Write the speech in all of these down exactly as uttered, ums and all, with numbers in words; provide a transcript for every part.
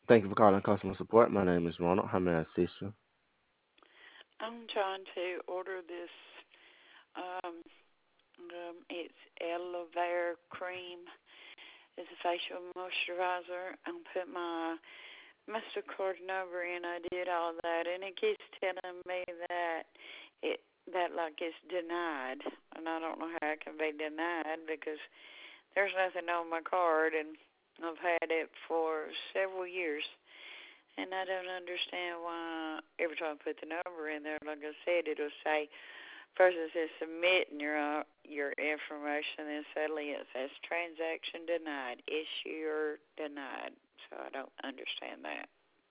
Thank you for calling customer support. My name is Ronald. How may I assist you? I'm trying to order this. Um, um, it's aloe vera cream. It's a facial moisturizer. I'm put my Mastercard number in. I did all that, and it keeps telling me that it that like it's denied, and I don't know how it can be denied because there's nothing on my card, and I've had it for several years. And I don't understand why every time I put the number in there, like I said, it'll say first it says submitting your uh, your information, and suddenly it says transaction denied, issuer denied. So I don't understand that.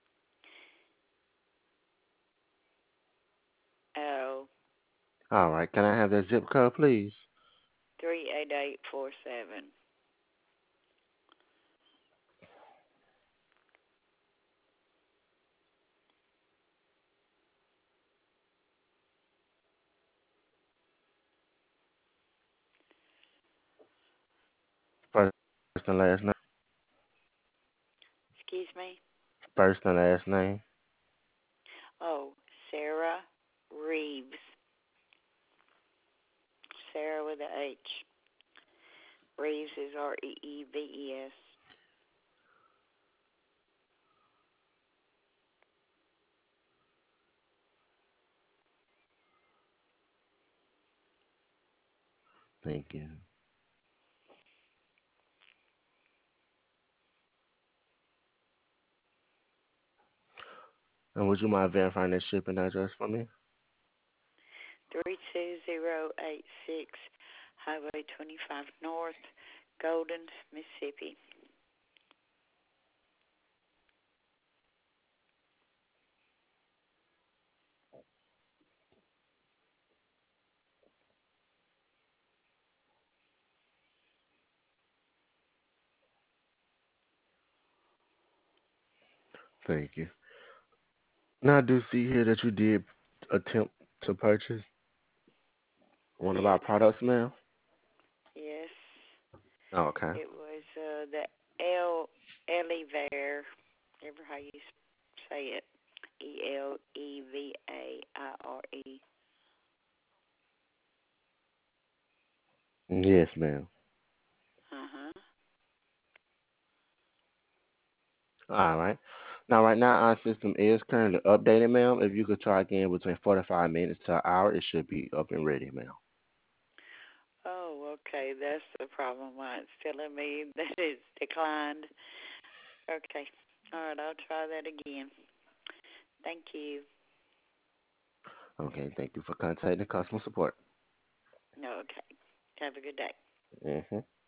Oh, All right. Can I have that zip code, please? three eight eight four seven. First and last name. Excuse me. First and last name. Oh, Sarah Reeves. Sarah with a H. Reeves is R E E V E S. Thank you. And would you mind verifying that shipping address for me? three two zero eight six Highway twenty-five North, Golden, Mississippi. Thank you. Now I do see here that you did attempt to purchase one of our Yes, products, ma'am. yes. Okay. It was uh, the L Elevair, ever how you say it, E L E V A I R E. Yes, ma'am. Uh huh. All right. Now, right now, our system is currently updated, ma'am. If you could try again between forty-five minutes to an hour, it should be up and ready, ma'am. Oh, okay. That's the problem. Why it's telling me that it's declined. Okay. All right. I'll try that again. Thank you. Okay. Thank you for contacting customer support. Okay. Have a good day. Mm-hmm.